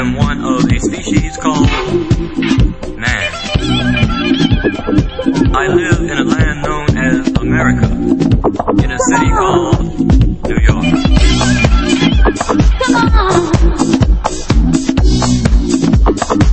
am one of a species called man. I live in a land known as America.